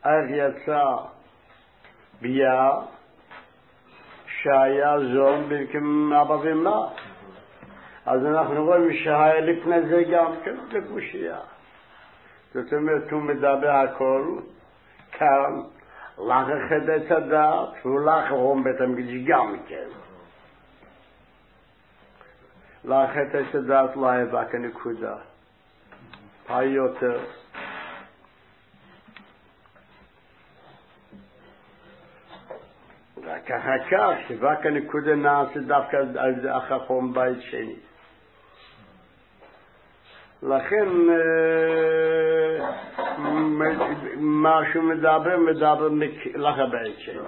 איך יצא ביה שהיה זון במקום אבא ואמא. אז אנחנו רואים שהיה לפני זה גם כן לקושייה. זאת אומרת, הוא מדבר הכל כאן, לך חדש הדעת, ולך רום בית המקדש גם כן. לך חדש הדעת לא היה רק הנקודה. היותר. רק אחר כך, שרק הנקודה נעשה דווקא על החכם בית שני. לכן מה שהוא מדבר לך הבית שני.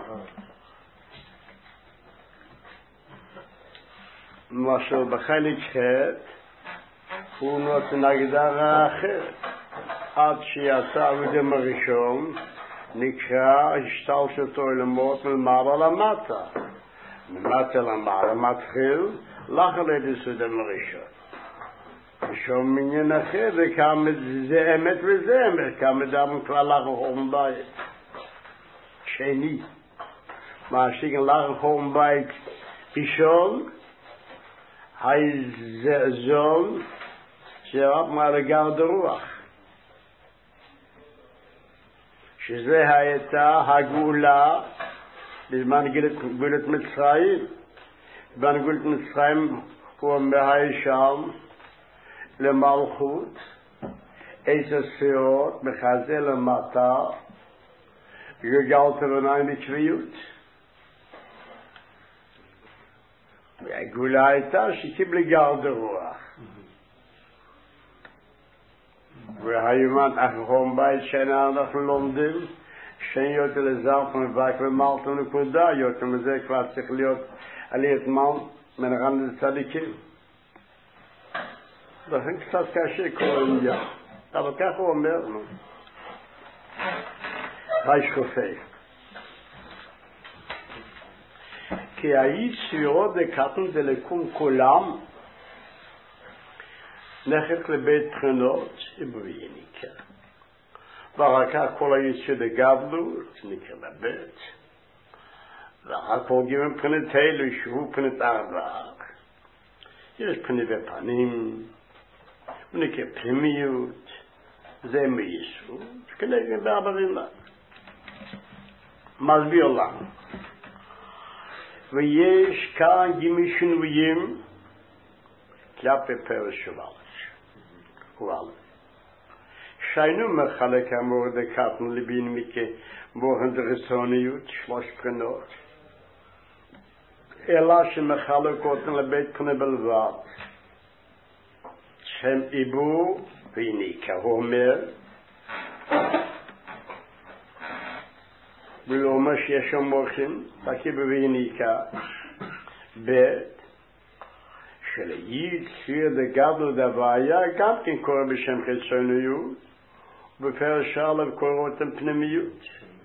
משהו בחלק חטא הוא נותן הגדרה אחרת. עד שיצא האדם הראשון נקרא השתלשלותו למות מלמעלה למטה. ממטה למעלה מתחיל לחלט הסודם הראשון. ושום עניין אחר וכמה זה אמת וזה אמת, כמה דברים כבר לחום בית שני. מה שכן לחום בית ראשון זון שרק מהרגל דרוח. שזה הייתה הגאולה בזמן גאולת מצרים. בזמן גאולת מצרים הוא אומר שם למלכות, 10 ספירות מחזה למטה, גלגלת ביניים בצביות. והגאולה הייתה שקיבלה גל דרוח. והיומן אחרון בית שנה אנחנו לומדים שאין יותר לזרף מבק ומלטו נקודה יותר מזה כבר צריך להיות עליית מן מנרן לצדיקים. לכן קצת קשה כל עניין, אבל כך הוא אומר לנו. היי שכופי כי היצירות דקתן דלקום כולם נכת לבית תכנות ובויניקה. ואחר כך כל היציאות דגבלו נקרא לבית. ואחר כך הוגים מבחינת אלו שהוא פנת ארבע. יש פני בפנים, ונקרא פנימיות, זה מייסות, כנגד בארבע ומה. מסביר לנו. ויש כאן גימי שינויים כלפי פרש שוואלש. וואלה. שיינו מחלק אמור דקתנו לבין מכי בוחן דרסוניות, 3 בחינות. אלא שמחלק אותן לבית פני בלבד. שם עיבור ויניקה. הוא אומר, ולא אומר שיש שם מוחים, תקיבו ויניקה. בית, שליציר דגדל דבעיה גם כן קורא בשם חיצוניות, ובפרש א' קורא אותם פנימיות.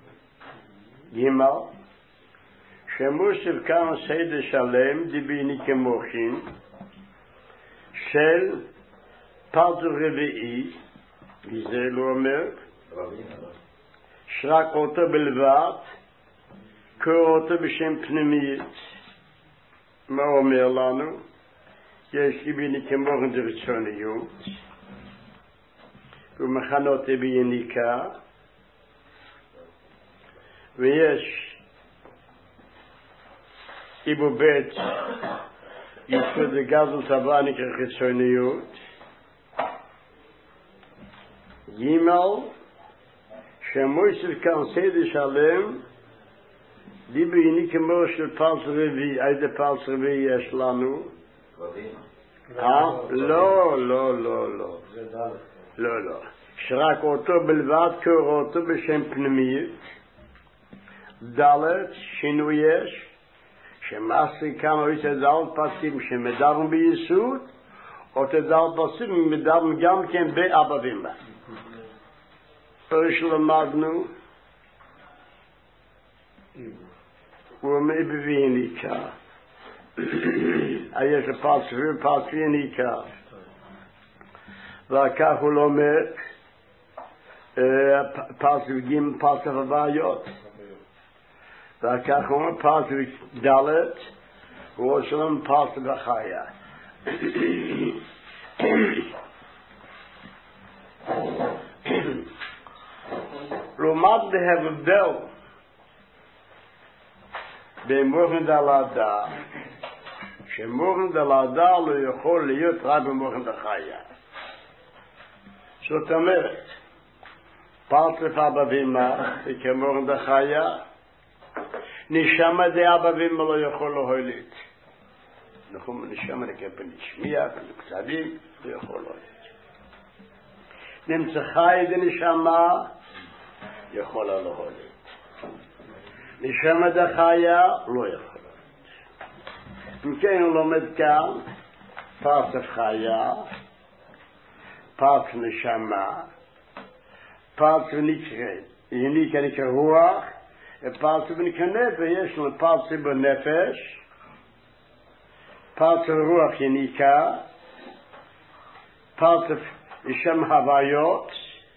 ג' שמוסיף כאן סדר שלם דיביני כמוחים של פרטו רביעי, וזה לא אומר, שרק אותו בלבד, קורא אותו בשם פנימיות. מה אומר לנו? יש דיביני כמוחים דרצוניות, ומחנות ביניקה, ויש איבו בית יצוד לגזל טבע נקרא חיצוניות. גימל שמויסף כאן סדר שלם דיבו יניקה מור של פלס רביעי. איזה פלס רביעי יש לנו? לא שרק אותו בלבד קורא אותו בשם פנימיות. ד' שינוי יש שמעשי כמה יש דל פסים שמדברים ביסוד או תדל פסים מדברים גם כן באבא ואמא. פרש למדנו הוא אומר בויניקה. יש פס ויניקה ואחר הוא לומד פסוק ג' פסוק הבעיות. וכך אומר פסוק ד' ראש שלום פסוק בחיה. לעומת בהבדל במוחין דלעדה, שמוחין דלעדה לא יכול להיות רק במוחין דחיה. זאת אומרת, פרצף אבא ואמא כמוחין דחיה, נשמה דה אבא ואמא לא יכול להוליד. נכון, נשמה לכפן נשמיע, כצדיק, לא יכול להוליד. נמצא חי דה נשמה, יכולה להוליד. נשמה דחיה לא יכול. אם כן הוא לומד כאן פרצף חיה, פרצף נשמה, פרצף נקרא רוח, פרצף נקרא נפש. יש לנו פרצף בנפש, פרצף רוח יניקה, פרצף נשם הוויות,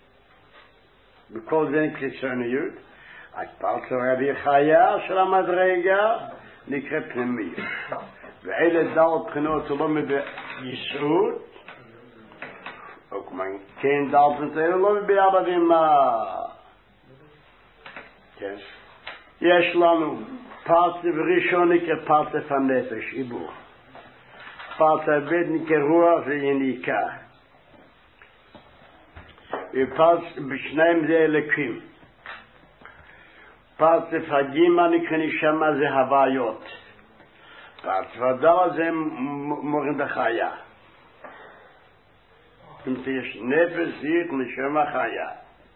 בכל זה חיצוניות. פרצף רבי חיה של המדרגה נקרא פנימיות. ואלה דל בחינות לא ביסוד, או כמו כן דל בחינות לא באבא ואמא. כן. יש לנו פרצף ראשון נקרא פרצף הנפש, עיבור. פרצף ב' נקרא רוח ויניקה. בשניהם זה אלוקים. פרצף הגימה נקרא נשמה זה הוויות. פרצף הדל זה מוחין דחיה. אם יש נפש, זית, נשמה חיה.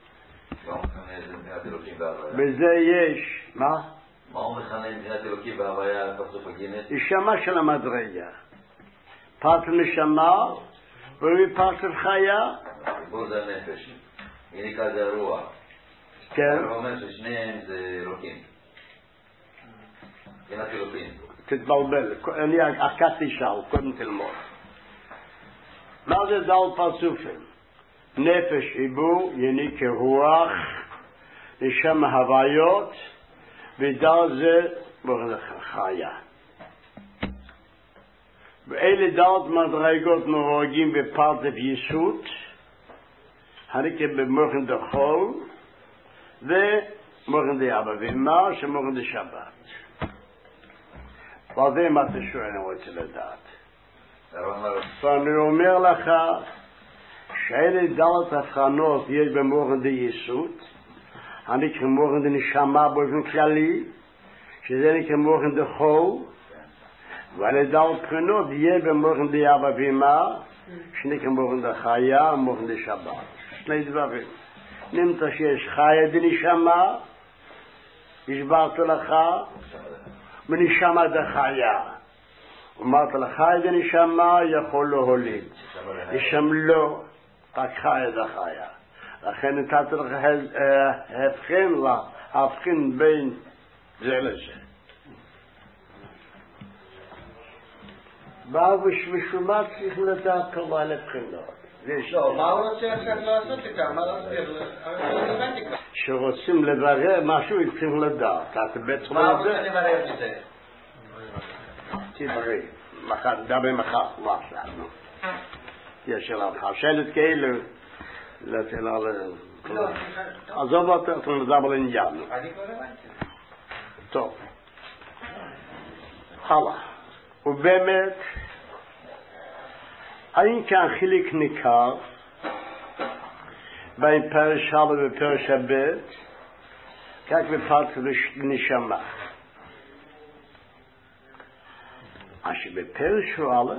בזה יש, מה? מה הוא מכנה מבחינת אלוקים בהוויה פרצוף הגינס? נשמה של המדרגה. פרצף נשמה ופרצף חיה. בו זה הנפש. יניקה זה הרוח. כן. הוא אומר ששניהם זה אלוקים. מבחינת אלוקים. תתבלבל. אני עקדתי שאל, קודם תלמוד. מה זה דל פרצופים? נפש עיבור, יניקה רוח, נשמה הוויות, ודל זה חיה. ואלה דלת מדרגות נוהגים בפרצף יסוד, הנקרא במוחין דחול, ומוחין דה אבא ואמא, שמוחין דה שבת. ועל זה מה אתה שואל אני רוצה לדעת. ואני אומר לך, שאלה דלת הבחנות יש במוחין דה יסוד, הנקרא מוחין דה נשמה באופן כללי, שזה נקרא מוחין דה חול, ועל דל בחינות יהיה במוחין דה אבא ואמא, שנקרא מוחין דה חיה ומוחין דה שבת. שני דברים. נמצא שיש חיה דנשמה, הסברת לך, ונשמה דחיה. אמרת לך חיה דנשמה יכול להוליד. נשם לא, רק חיה דחיה. לכן נתת לך הבחין בין זה לזה. בשביל מה צריך לדעת כמה לבחינות? לא, מה הוא רוצה עכשיו לעשות לכאן? מה להסביר? שרוצים לברר משהו, צריכים לדעת. מה הוא רוצה לברר מזה? תבררי. דבר מחר, לא עכשיו. יש לך שאלות כאלו, עזוב אותו, אתה מדבר לעניין. אני כבר הבנתי. טוב. הלאה. ובאמת, אין כאן חילק ניכר בין פרש א' ופרש ב', כך בפרצף נשמה. אשר בפרש א'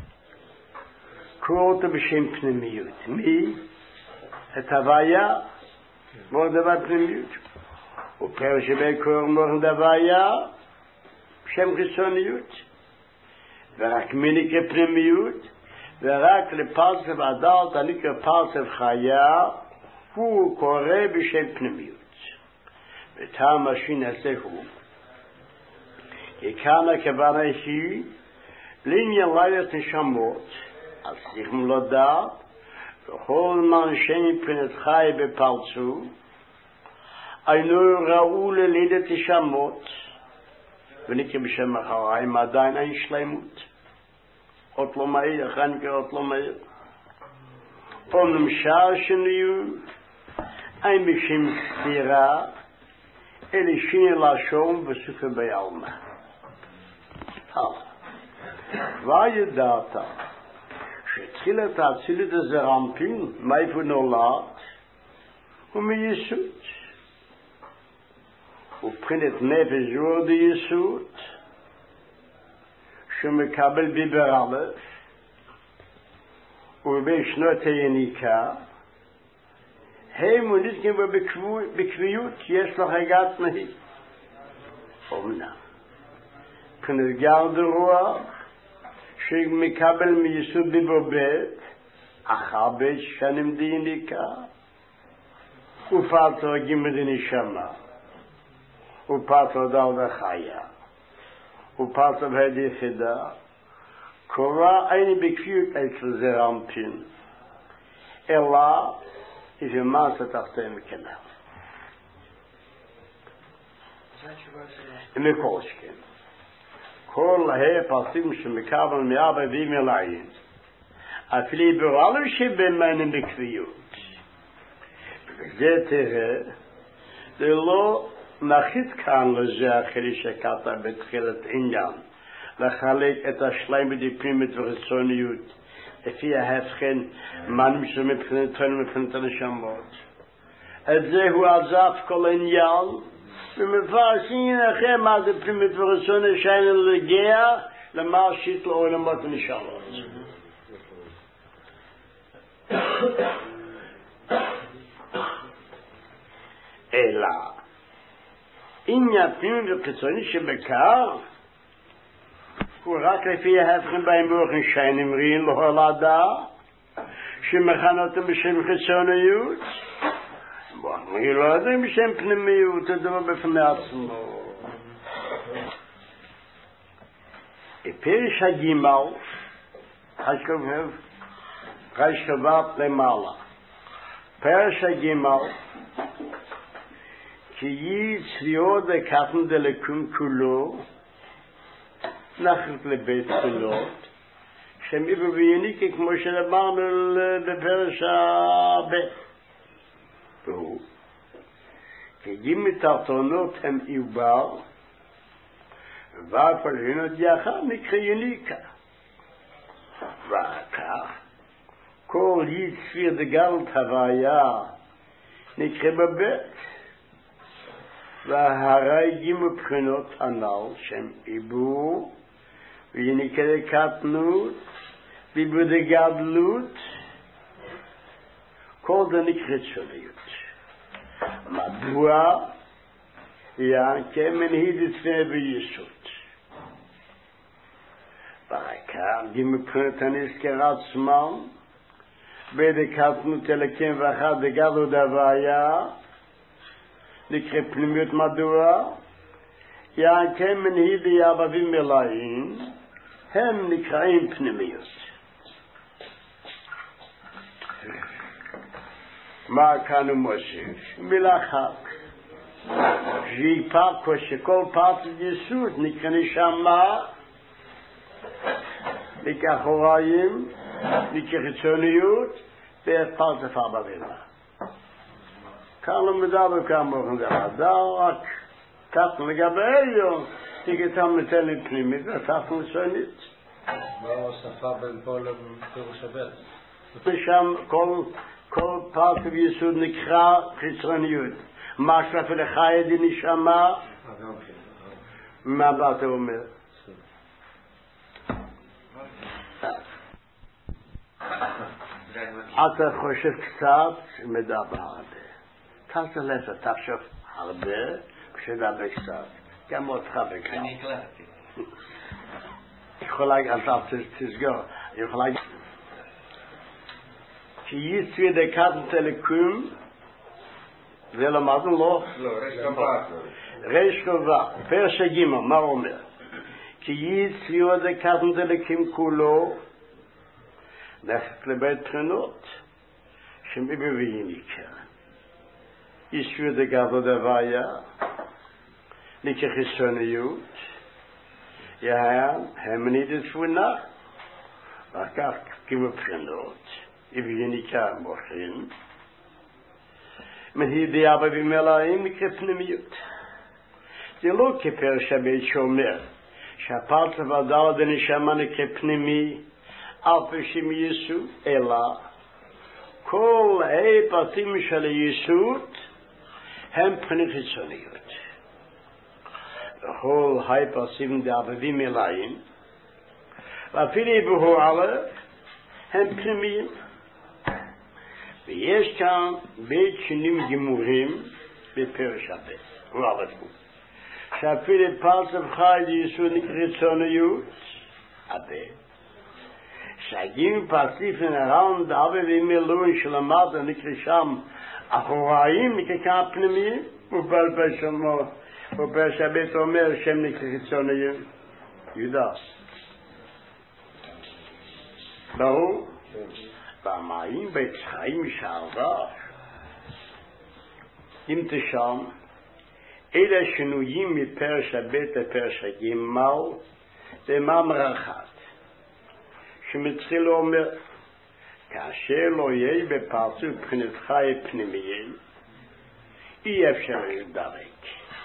קורא אותו בשם פנימיות. מי? את הוויה, מור דבר פנימיות. ופרש ב' קורא מור דוויה, שם חיצוניות. ורק מי נקרא פנימיות? ורק לפרצף הדלת הנקרא פרצף חיה, הוא קורא בשם פנימיות. וטעם השין הזה הוא. כי כאן הכוונה היא לעניין לילות נשמות, אז צריכים לדעת, וכל מן שאין פנת חי בפרצו, אינו ראו ללידת שמות, ונקרא בשם אחריים עדיין אין שלמות. אות לא מהיר, אחרי נקרא אות לא מהיר. נמשל שניו, אין בשם סתירה, אלה שיני לשום וסופר בעלמה. וידעת שתחילת האצילת הזרמפין, מאיפה נולד? ומייסות. ובחינת נפש ורדי יסות, שמקבל ביבר א', ובשנות היניקה, הם ונתקים בקביעות, יש לך הגעת נהי. אומנם. בחינת גרד רוח, שמקבל מייסות ביבר ב', אחר ב' שנים דיניקה, ופעתו גימד נשמה. ופעתו דל וחיה, ופעתו בהד יחידה, קורא אין בקביעות אצל זרמפין, אלא איזה מעשה תחתיהם מכנר. מכל שכן. כל הפרטים שמקבל מאבא ואמא לעין, אפילו ברלו שבמנים בקביעות. וזה תראה, זה לא נחית כאן לזה אחרי שקטע בתחילת עניין, לחלק את השלם בדיפרימית ורצוניות, לפי ההבחן, מנים שמבחינתנו מבחינת הנשמות. את זה הוא עזב כל עניין, ומפרשים לכם מה זה פרימית ורצוניות שאין לגיה, למה שיט לעולמות ונשאלות. אלא, עניין פנימי וחיצוני שבקר הוא רק לפי ההבחן בהם באופן שיינים רין להולדה שמכנותם בשם חיצוניות ואני לא יודעים בשם פנימיות זה דבר בפני עצמו. פרש הגימל חשבת למעלה פרש הגימל כי יהי צביעות הקטן דלקום כולו נחת לבית תפילות שהם איבר ויניקי כמו שאמרנו בפרש הבית והוא כי יהי מתחתונות הם עיבר והפלגינות יחד נקרא יניקה וכך כל יהי צביר דגלת הוויה נקרא בבית והרגים מבחינות הנ"ל שהם עיבור ויניקה דקטנות ועיבור דגדלות כל זה נקרא צוליות. מדוע? כמנהיד לפני ביסות בעיקר גיל מבחינת הנזכר עצמם בדקטנות אלוקים ואחד דגדלות הוויה נקרא פנימיות. מדוע? כן מנהיד יעבבים מלאים הם נקראים פנימיות. מה כאן הוא מוסיף? מילה חק שהיא פרקו שכל פרט יסוד נקרא נשמה נקרא אחוריים נקרא חיצוניות ופרט אפר בבינה. כאן לא מדבר כאמור רק קטן לגבי היום תגתם נתן פנימית ותפנו סונית. מה ההוספה בין פה לפירוש הבית? ושם כל פרט ויסוד נקרא חיצוניות. מה שרף לחי די נשמה? מה אתה אומר? אתה חושב קצת מדבר הרבה. תעשה לזה, תחשוב הרבה כשדבר קצת. גם אותך בקצת. אני החלטתי. יכול להגיד, אתה תסגור. יכול להגיד. כי יצוי דקטנות אלוקים זה למדנו לא? לא, ריש קובע. פרש הגימל, מה הוא אומר? כי יצוי דקטנות אלוקים כולו נחת לבית בחינות שמבווייניקה. ישו דגדו דוויה, ניקה חיסוניות, יהיין, המנידת תבונה, וכך כמבחינות, בווייניקה מוכן, מהידי אבא במלאים נקרא פנימיות. זה לא כפרשה בית שאומר, שהפרט לבדל דנשמה נקרא פנימי, אף בשם יסוד, אלא כל הפרטים של היסוד הם פני חיצוניות. וכל הפרטים דאבבים מלאים, ואפילו בהועלה הם פנימיים. ויש כאן בית שנים גמורים בפרשה בית. הוא עבדו. שאפילו פרצף חי ליסוד חיצוניות, הבית. שהגיעים פרציפים הרעון דאבה ומילון שלמד נקרא שם אחוריים נקרא כאן פנימיים ופרשה בית אומר שם נקרא חיצוניים יודס ברור? במים בית חיים שערבה אם תשם אלה שינויים מפרשה בית לפרשה גמל זה מאמר אחד שמתחיל אומר, כאשר לא יהיה בפרצוף מבחינת חי פנימיים, אי אפשר לדרק.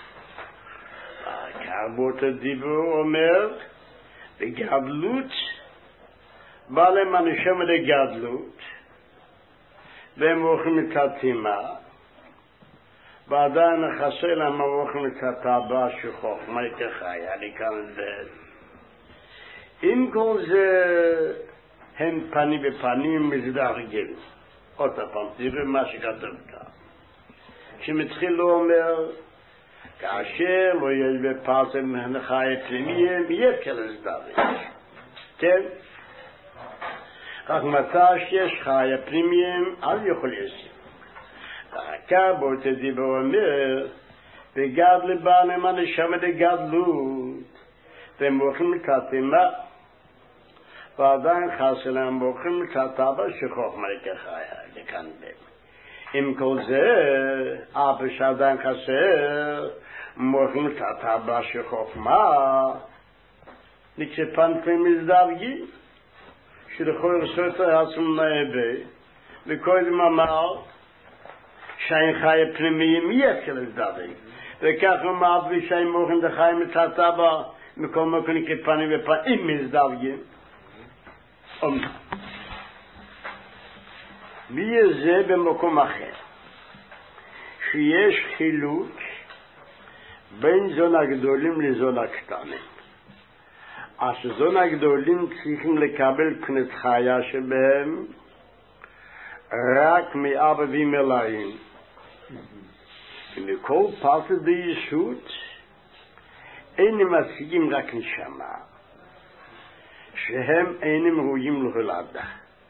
והקרבות הדיבור אומר, בגדלות, בא להם הנשם לגדלות, והם אוכלים את התימה, ועדיין חסר להם אוכלים את הטבע שחוכמה כחיה, אני כאן לדעת. אם כל זה הם פנים בפנים מזדרגים. עוד פעם, תראו מה שכתוב כאן. כשמתחיל לו אומר, כאשר לא יהיה בפרצם חי פנימיים, יהיה כאלה זדרים. כן? רק מתי שיש חי פנימיים, אל יכול לשים. והקר בו תדיבור אומר, וגדל בנו הנשמה דגדלות, והם אוכלים את התימה, ועדיין חסר להם מוכרים את הטבע שחוכמה כחיה, לכאן בהם. עם כל זה, אף שעדיין חסר, מוכרים את הטבע שחוכמה, נקרא פנפים מזדרגים, שלכל סותר עצום נהבה, וקודם אמר, שאין חיה פנימיים יפקל לזדרגים. וכך אמר, ושאין מוכרים את החיים את הטבע, מכל מקום נקרא פנים ופנים מזדרגים. מי זה במקום אחר שיש חילוק בין זון הגדולים לזון הקטנים אז זון הגדולים צריכים לקבל פנת חיה שבהם רק מאבא ומלאים ומכל פרט ביסוד אינם משיגים רק נשמה שהם אינם ראויים להולדה.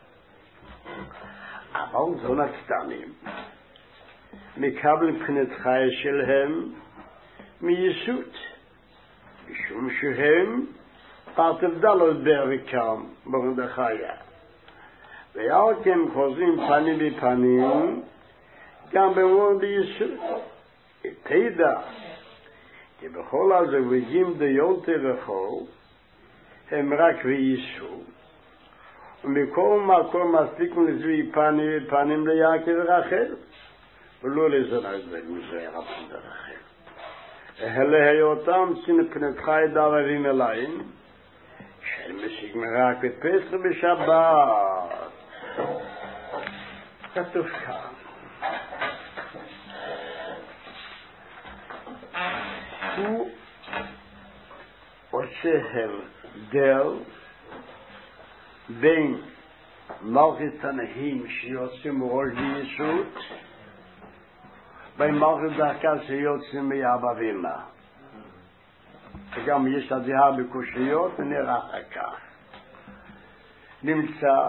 אבל זון הקטנים מקבלים פנת חיה שלהם מיסוד משום שהם פרט הבדלות בעריקם ברוד החיה ועל כן חוזרים פנים בפנים גם במורד יסוד תדע כי בכל הזוויגים דיולתי וכל הם רק וייסו ומכל מקום מספיקו לזוהי פנים ליעקב ורחל ולא לזונה זה רבן דרחל אלה היותם פנת חי דברים אליים של משיג רק בפסח בשבת כתוב כאן הוא עושה הבדל בין מלכות הנהים שיוצאים ראש ביסוד בין מלכות דרכה שיוצאים מאבא ואמא וגם יש הדעה בקושיות ונראה אחר כך נמצא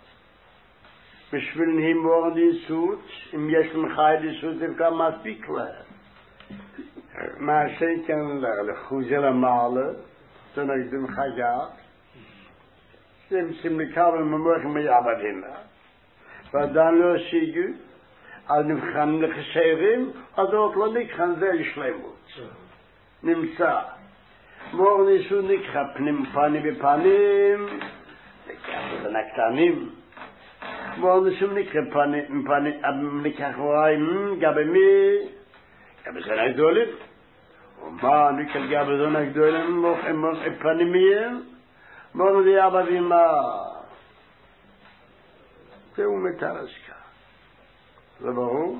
בשביל נהים מורד יסוד אם יש למחי יסוד זה גם מספיק להם מה שכן לחוזה למעלה זה נקדם חייב זה לקבל ממורך מאבא ואמא ועדיין לא השיגו, אז נבחנים לחסרים, אז עוד לא נקחן זה לשלמות. נמצא. מור ניסו נקחה פנים פנים בפנים, נקחה קטנים. מור ניסו נקחה פנים, נקחה חוריים, גבי מי? גבי זן הגדולים. ומה נקחה גבי זן הגדולים, פנים מהם? מור נדיע בבימה. זהו מתרס כך. זה ברור?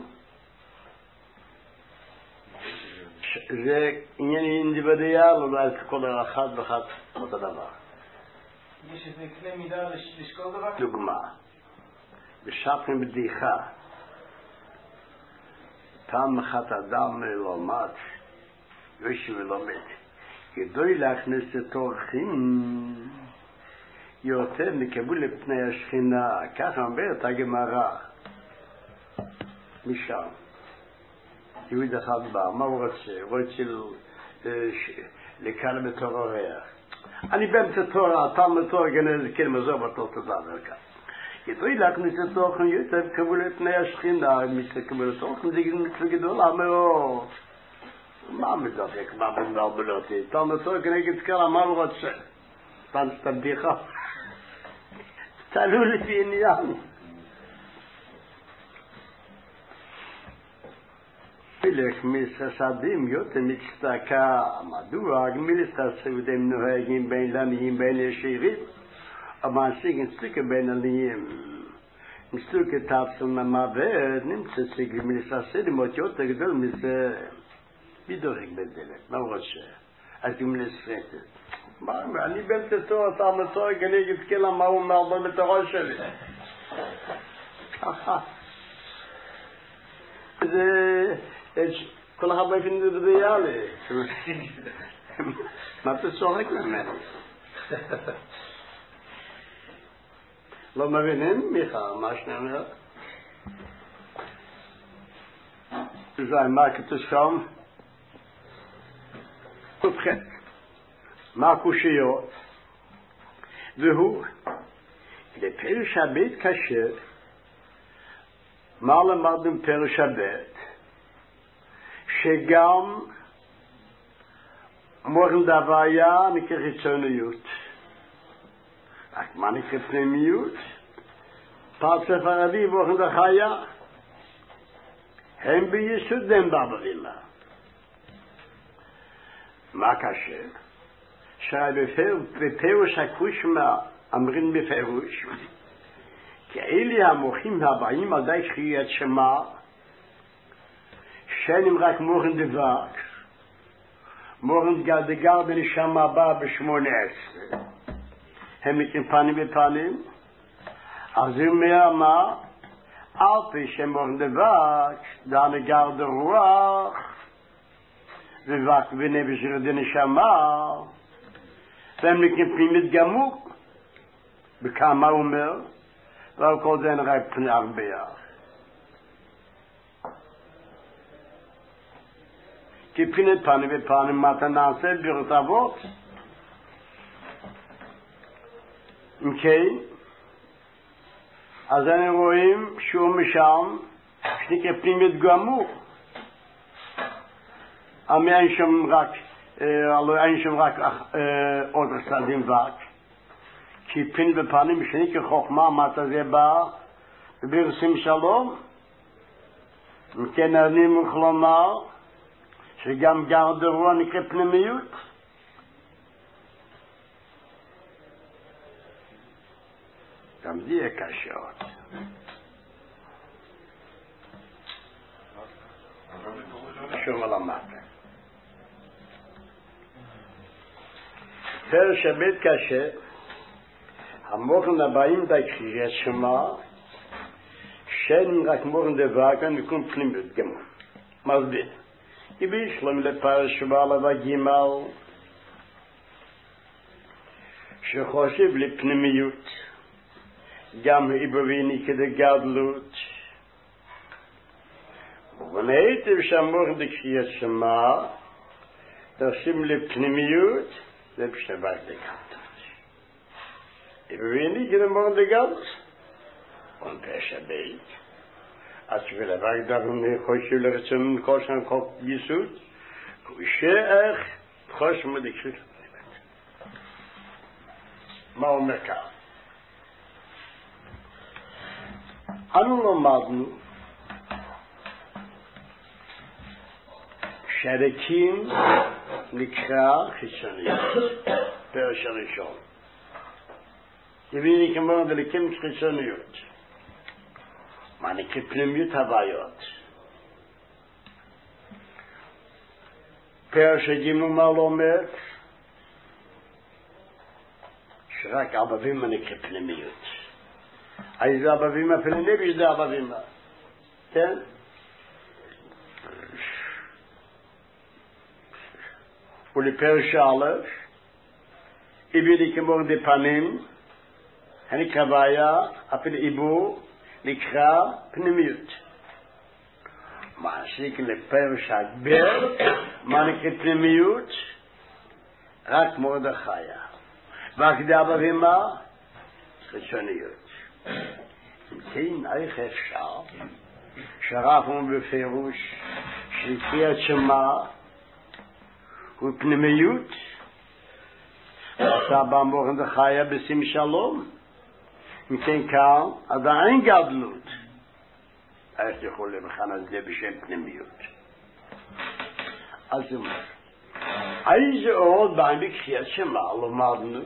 זה עניין אינדיבידואל, אולי כל אחד ואחד אותו דבר. יש איזה כלי מידה לשקול דבר? דוגמה. בשפים בדיחה. פעם אחת אדם לומד, יושב ולומד. כדאי להכניס את אורחים יותר נקבול לפני השכינה. ככה אומרת הגמרא. משם. יהוד אחד בא, מה הוא רוצה? הוא רוצה לקרב בתור אורח. אני באמצע תורה, תלמוד תורה, גנז כלמה זו בתור תדבר כאן. כדאי להכניס את אורחים יותר קבול לפני השכינה, מסתקבל את אורחים, זה מצווה גדולה מאוד. מה מדפק, מה מבלבל אותי? תלמוד תורה כנגד קרא, מה הוא רוצה? את הבדיחה. תלו לפי עניין. מלך מסחסדים יותר מצטקה. מדוע גמיל סחסדים נוהגים בין לניים בין ישירים? המעסיקים סלוקה בין עניים. סלוקה תפסל ממוות נמצא גמיל סחסדים עוד יותר גדול מזה. מי דורק בדלת? מה הוא רוצה? אז גמיל סחסדים. אני באמצע תורה, תלמוד תורה, כנגד קהילה, מה הוא אומר בתורה שלי? ככה. זה... כל אחד באופן אינדיבידואלי. מה אתה צוחק ממנו? לא מבינים, מיכה, מה שאני אומר? זה מה כתוב שם? ובכן, מה הקושיות? והוא, לפרש הבית קשה, מה למדנו פרש הבית? שגם מורן דוויה נקרא חיצוניות. רק מה נקרא פנימיות? פרצף ערבי מורן דחיה. הם ביסודם בברימה. מה קשה? שבפירוש הקושמה אמרים בפירוש כי אלה המוחים הבאים על די שחיית שמה שנים רק מורן דבק מורן דגר בנשמה הבאה ב-18 הם מתאים פנים בפנים אז הוא אומר מה על פי שמורן דבק דן גר דרוח ובק ונפש דנשמה והם מתאים פנימית גמוק בכמה הוא אומר ועל כל זה נראה פני הרבה כי פני פנים ופנים מה אתה נעשה בירות אבות אם כן אז אני רואים שהוא משם שנקרא פנימית גמור אין שם רק עוד צדדים וק כי פין בפנים שנקרא חוכמה מטה זה בא וברסים שלום וכן אני מוכרח לומר שגם גר דרוע נקרא פנימיות גם זה יהיה קשה עוד שום על המטה פרש הבית קשה המורן הבאים די קריאת שמה שאין רק מורן דווקן וכון פנימיות גמור מסביר איבי שלום לפרש בעלה וגימל שחושב לפנימיות גם איבוביני כדי גדלות ובנהיתם שהמורן די קריאת שמה תרשים לפנימיות זה בשבת לגדלות איבוביני כדי מורן די גדלות und Peshabeit. Als wir dabei darum חושב לרצון כל שם כל יסוד, שאיך חושב מדקשת. מה אומר כאן? אנו למדנו שהרקים נקרא חיצוניות, פרש הראשון. הביני כמו דלקים חיצוניות. מה נקרא פנימיות הוויות. פרש הגימו מה לא אומר? שרק אבבים נקרא פנימיות. איזה אבבים הפנימיות זה אבבים. כן? ולפרש א' הביני כמו דפנים הנקרא הוויה אפילו עיבור נקרא פנימיות. מעסיק לפרש הגבר, מה נקרא פנימיות? רק מרדכי. והקדה בבימה, חיצוניות. אם כן, איך אפשר שרפנו בפירוש שקריאת שמע הוא פנימיות? ועשה בה מרדכי בשים שלום. אם כן כאן, עדיין גדלות. איך יכול לבחן על זה בשם פנימיות? אז הוא אומר, איזה עוד באים בקריאת שמע למדנו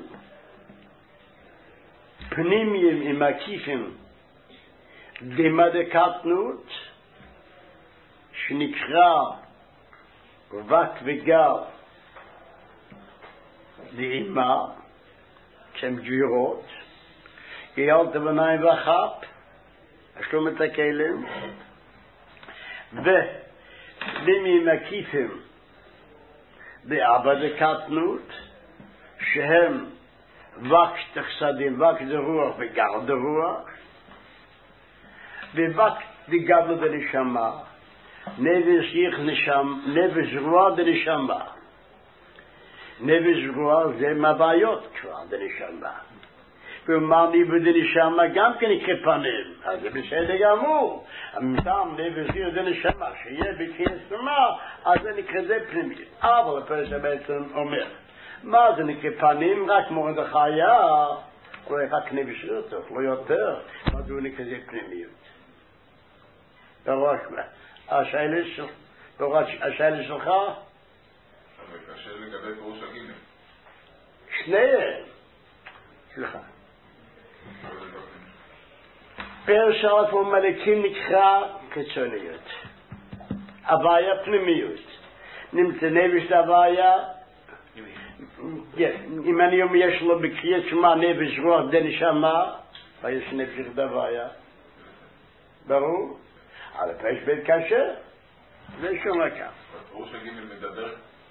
פנימיים עם עקיפים דמדקתנות שנקרא וק וגר לאימה כשהם ג'ירות גיירת בניים וחפ אשלום את הכלם ופנימיים עקיפים בעבדקתנות שהם וק תחסדים, וק דרוח וגר דרוח וווק דגדלו דנשמה נבש רוח דנשמה נבש רוח זה מבעיות כבר דנשמה ומה ניבוד דנשמה גם כן יקרה פנים אז זה בסדר גמור המטעם נבש רוח דנשמה שיהיה בקייסמה אז זה נקרא זה פנימי אבל הפרש בעצם אומר מה זה נקרא פנים רק מרדכי הוא רק נבש רוח לא יותר מה זה נקרא זה פנימיות בראש השאלה שלך קשה לגבי פירוש הגימל שניהם סליחה פרש א' ומלאקים נקרא חיצוניות הוויה פנימיות נמצא נבש הוויה אם אני אומר יש לו בקריאת שמע נבש רוח דנשמה ויש נבש הוויה ברור? על הפרש בית קשה זה שום לקם פירוש הגימל מדבר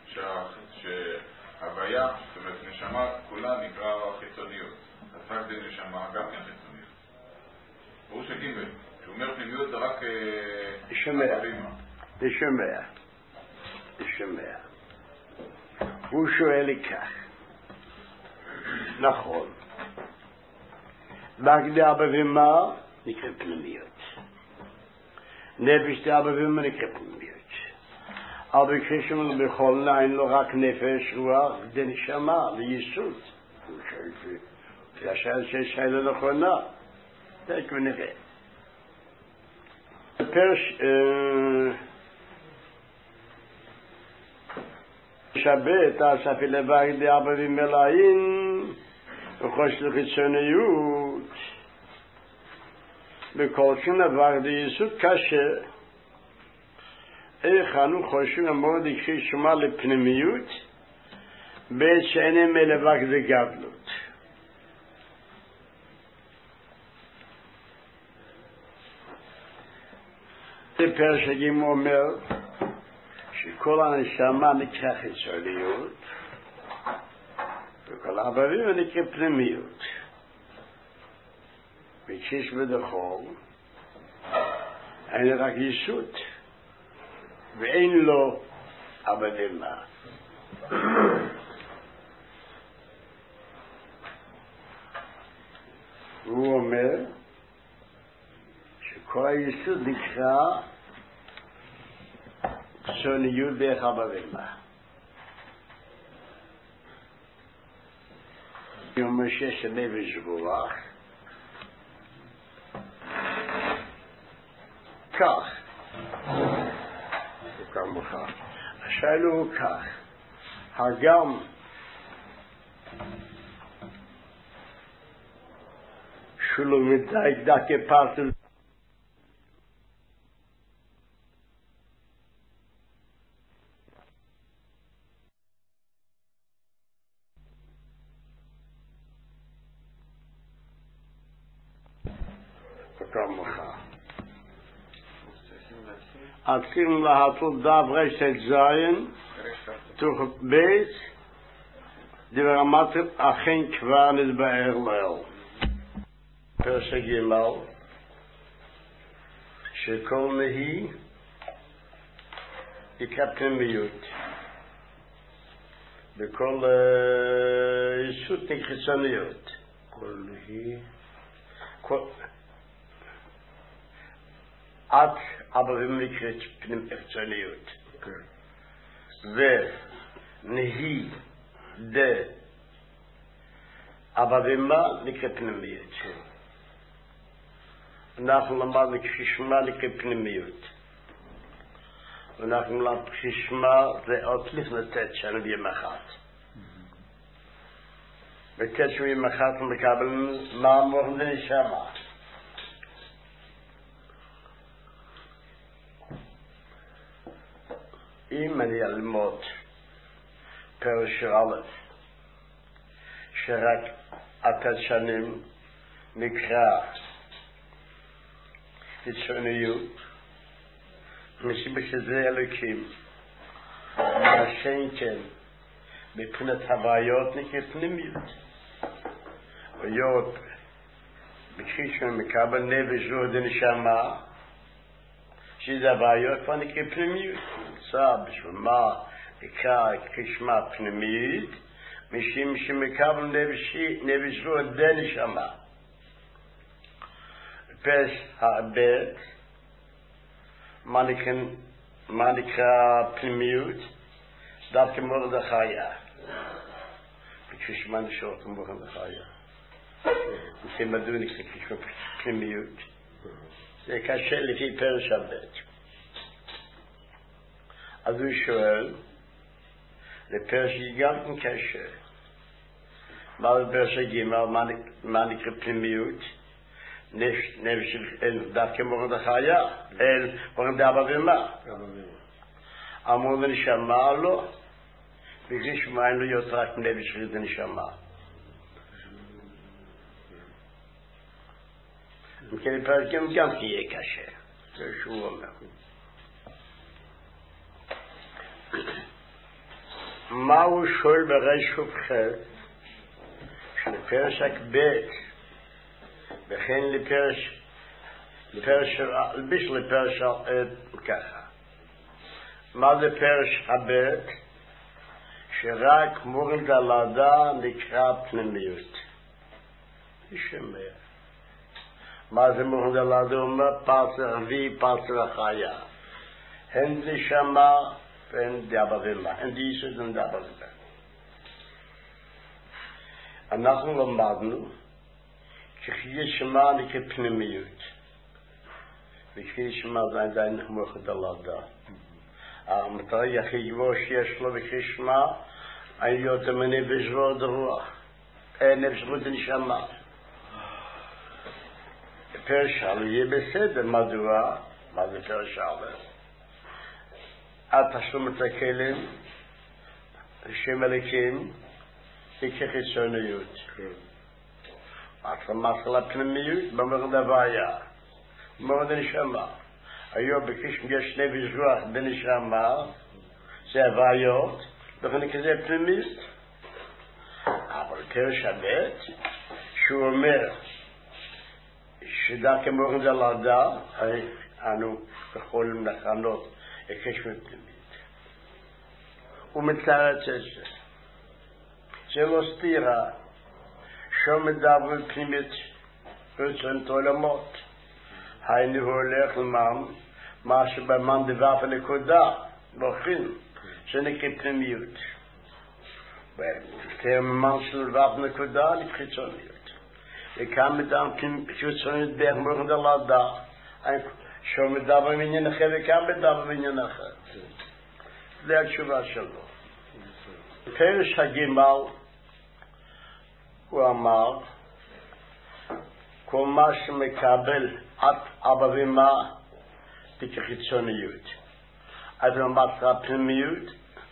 שההוויה, זאת אומרת נשמה כולה נקרא חיצוניות אז רק זה נשמה גם כן חיצוניות פירוש הגימל שהוא אומר פנימיות זה רק זה שומע הוא שואל לי כך נכון בהגדה בבימה נקרא פנימיות נפש דאבבים נקרא פנימיות אבל כששמנו בכל נעים לא רק נפש רוח דנשמה ליסוד הוא שואל שאלה נכונה תק ונראה פרש שבת אספי לבית דאבבים מלאים וחוש לחיצוניות בכל שנבר דיסוד קשה איך אנו חושבים למוד יקחי שמה לפנימיות בעת שאינם מלבק וגדלות פרש הגימו אומר שכל הנשמה נקרא חיצוניות וכל האבבים נקרא פנימיות וכשיש בדחור אין רק ישות ואין לו אבדימה הוא אומר כל היסוד נקרא חיצוניות דרך אבא ואמא. יום שיש נפש רוח כך וכמוך השאלה הוא כך הגם שלא מדי דקה פרטל וכמוך אתחילים להטות דף רשת זין תוך בית דברמת אכן כבר נתבאר לאל פרש ג' שכל נהי יקרא פנימיות בכל ישות חיצוניות כל נהי עד אבל הם נקראת חיצוניות ונהי דה אבל מה נקרא פנימיות אנחנו למדנו כשמה נקרא פנימיות ואנחנו למדנו כשמה זה עוד לפני תשע ביום אחד ותשע ביום אחד מקבלים מה אמורים לנשמה אם אני אלמוד פרש א' שרק עתת שנים נקרא חיצוניות מסיבה שזה אלוקים השם כן מבחינת הוויות נקרא פנימיות ויות בקרישון מקבל נפש רוח דנשמה שזה הוויות כבר נקרא פנימיות בשביל מה נקרא כשמה פנימית משום שמקבל נפש רוח דנשמה פרש הבית מה נקרא פנימיות דווקא מרדכי כשמה נשארת מרדכי זה מדוע נקרא כשמה פנימיות זה קשה לפי פרש הבית אז הוא שואל לפרש גם קשה מה לפרש ג' מה נקרא פנימיות נפש דווקא מרדכי אל מרדכי אבא ואמא אמרו לנשמה לא בגלל שמה אין לו יותר רק נפש לנשמה וכן לפרש גם תהיה קשה זה שהוא אומר מה הוא שואל בריש ובח' שלפרש ב' וכן לפרש ככה מה זה פרש הבית שרק מורים דלדה נקרא פנימיות ישמע מה זה מורים דלדה אומר פרצר אבי פרצר החיה הן נשמה והן דאבא ואמא הן דיסות והן דאבא ואמא אנחנו למדנו שחייה שמה נקרא פנימיות וחייה שמה זה נחמוך דלדה המטרה הכי גבוה שיש לו וחייה שמה להיות מנפש רוח דרוח נפש רוח דנשמה פרש א' יהיה בסדר מדוע מה זה פרש א' עד תשלום את הכלים שם אלוקים נקרא חיצוניות מתחילה פנימיות במרד הוויה במרד הנשמה היום בכביש יש נפש רוח בנשמה זה הוויות לכן כזה פנימיות אבל פרש הבית שהוא אומר שדרכי מורד הלדה אנו יכולים לכנות הקשב פנימית הוא מתאר את זה זה לא סתירה שום מדבר פנימית רצון עולמות היינו הולך למען, מה שבמן דבר הנקודה, בוחין, שנקרא פנימיות. ותאמן של דבר נקודה לחיצוניות. וכאן מדם חיצוניות בערך מורד הלדה, שהוא מדבר בעניין אחר וכאן מדבר בעניין אחר. זה התשובה שלו. פרש הגימל, הוא אמר, כל מה שמקבל את אבא ומה כחיצוניות. אבל מטרה פנימיות,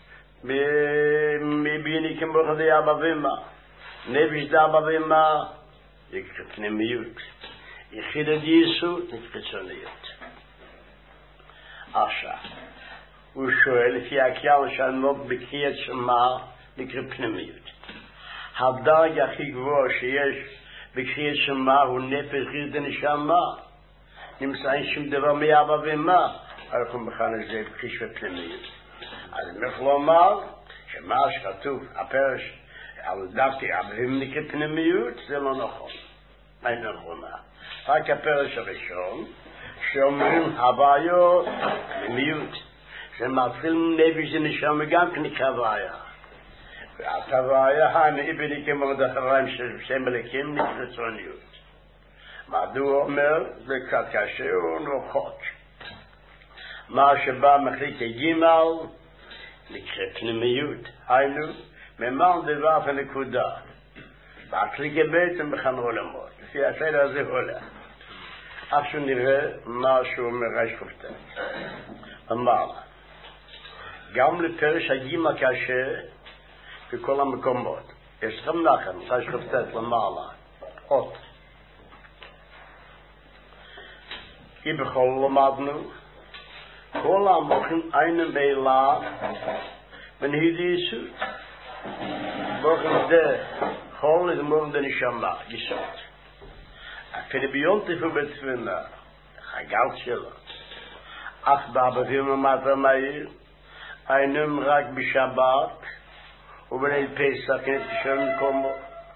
מביני כמו חדי אבא ומה. נפש דה אבא ומה, כפנימיות. יחידת יסוד, כחיצוניות. עכשיו, הוא שואל, לפי הכלל שהנוג בקריאת שמע, נקרא פנימיות. הדרג הכי גבוה שיש בקריאת שמע הוא נפש חיד הנשמה. נמצא אין שום דבר מאבא ומה, אנחנו מכאן את זה בקריש ופנימיות. אז אנחנו לומר שמה שכתוב, הפרש, על דווקא אבאים נקרא פנימיות, זה לא נכון. אין נכונה. רק הפרש הראשון, שאומרים הוויות פנימיות. זה מתחיל נפש הנשמה גם כנקרא הוויה. וההוויה הנאיבני כמו דחריים שהם מלכים נקרצוניות. מדוע אומר? זה קצת קשה ונוחות. מה שבא מחליק הגימל נקרא פנימיות. היינו, ממען דבר ונקודה. בהקליק בעצם בכאן עולמות. לפי הסדר הזה הולך. עכשיו נראה מה שהוא אומר רש חופטה. אמר לה, גם לפרש הגימל קשה בכל המקומות. יש לכם לכם, רש חופטה למעלה. עוד. כי בכל למדנו, כל המוחים einen באלה ונהיד יסוד. מוחים זה, כל זה מוחים זה נשמה, יסוד. אפילו ביונטיף ובתפינה, הגלט שלו. אך באבבים ומטה מהיר, einen רק בשבת, ובני פסח נתשון מקומו.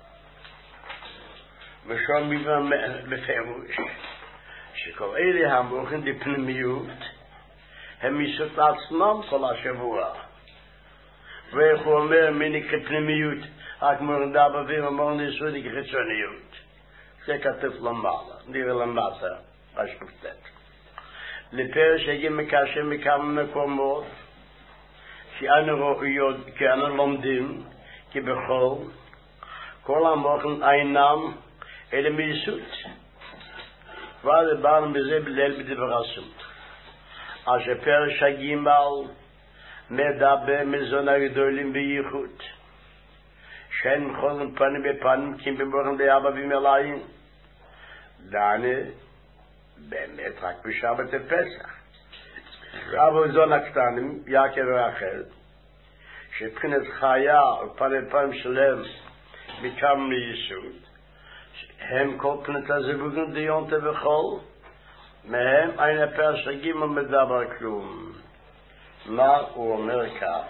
ושון מבן בפירוש. שכל אלה המוחים בפנימיות, הם יסוד לעצמם כל השבוע. ואיך הוא אומר, מי נקרא פנימיות, רק מורדה בבים ומורן יסוד נקרא חיצוניות. זה כתוב למעלה, נראה למטה, בשקופטת. לפרש הגיע מקשר מכמה מקומות, שאנו רואים, כי אנו לומדים, כי בכל, כל המוחים אינם, אלה מיסוד. כבר דיברנו בזה בליל בדבר הסוד. אשר פרש הגימל מדבר מזון הגדולים בייחוד. שאין מחוזן פנים בפנים, כי במוחם באבא ומלאים. דענה, באמת רק בשבת ופסח. אבל זון הקטנים, יעקב ורחל, שבחינת חיה ופנים פנים שלהם מכמה מיסוד, הם כל פנת הזיווגים דיונטה וכל, מהם אין הפרש הגימל מדבר כלום. מה הוא אומר כך?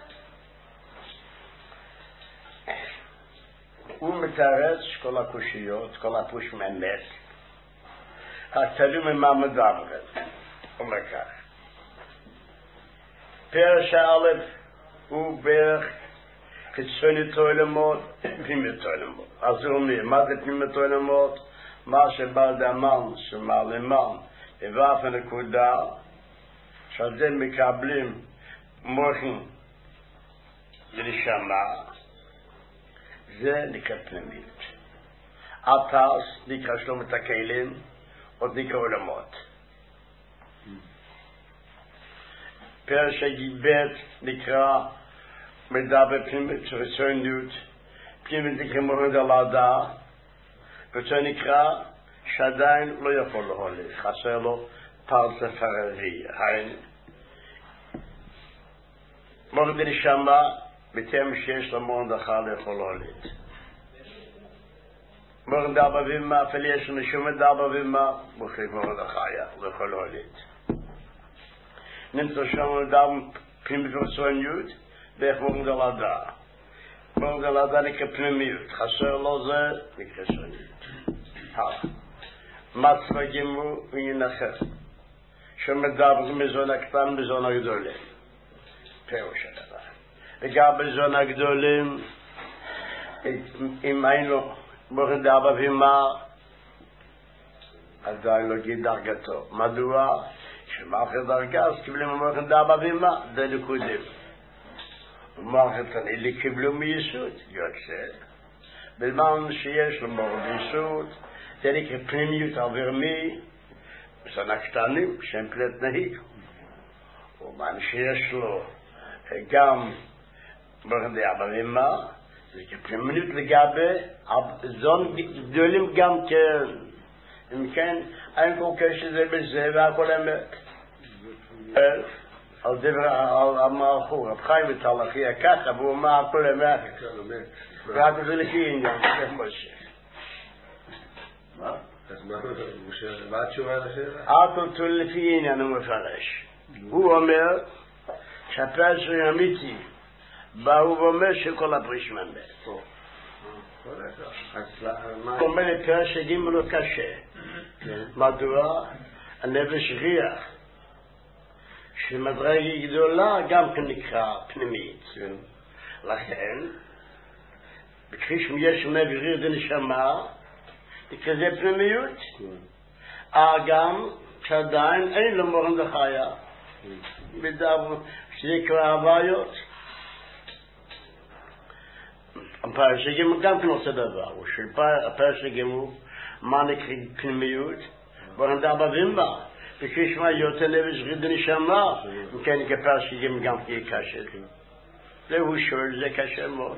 הוא מתארץ כל הקושיות, כל הפוש מהמת, התלוי ממה מדבר. אומר כך. פרש האלף הוא בערך חיצונית עולמות, פנימית עולמות. אז הוא אומר, מה זה פנימית עולמות? מה שבעל דמן, שמעלמן, ואף הנקודה, שעל זה מקבלים מוחים לנשמה, זה נקרא פנימיות. אטס נקרא שלומת הכלים, עוד נקרא עולמות. פרש הגיבט נקרא מדע בפנימית חיצוניות, פנימית נקרא מורד הלדה, וזה נקרא שעדיין לא יכול להוליך, חסר לו פרצה פררי. מורד הנשמה, בטעם שיש לו מורדכה לאכול להוליך. מורד אבא ומה, אפילו יש לנו שום אבא ומה, מוכיח מורדכה לאכול להוליך. נמצא שם אדם פנימית חיצוניות, ואיך מורד הלדה. מורד הלדה נקרא פנימיות, חסר לו זה נקרא חיצוניות. מצווה גימו עניין אחר. שמדברים בזון הקטן בזון הגדולים. פירוש הדבר. וגם בזון הגדולים, אם היינו מורד אבא ואמא, עדיין לא גיד דרגתו. מדוע? שמאחר דרגה, אז קיבלים מורד אבא ואמא, זה נקודים. ומאחר תנילי קיבלו מיסוד, יוצא. בזמן שיש לו מורד יסוד, זה נקרא פנימיות עבר מי, בזון הקטנים, שהם פלט נהיג. ומן שיש לו גם מורד אבא ואמא, זה כפנימיות לגבי זון גדולים גם כן. אם כן, אין כל קשר זה בזה והכל אמת. על דבר, על המערכו, רב חיים ותלך יהיה ככה, והוא אומר הכל אמת. רק זה לפי עניין, זה משה. מה? אז מה התשובה לשאלה? הכל לפי עניין הוא מפרש. הוא אומר שהפרש הוא אמיתי. באו ואומר שכל הפרישים הם מת. הוא אומר לפרש שגימו לו קשה. מדוע? הנפש ריח. שמדרגה גדולה גם כן נקרא פנימית. לכן, בכפי שיש נפש ריח זה נשמה, נקרא זה פנימיות. גם שעדיין אין לו מורן וחיה. בדבר שזה יקרא הבעיות. הפרש הגימו גם כן עושה דבר, הפרש הגימו מה נקרא פנימיות, ברנדה בבימבה, וכי שמה יותר נפש ריד נשמה, וכן הפרש הגימו גם כן קשה. זהו שואל, זה קשה מאוד.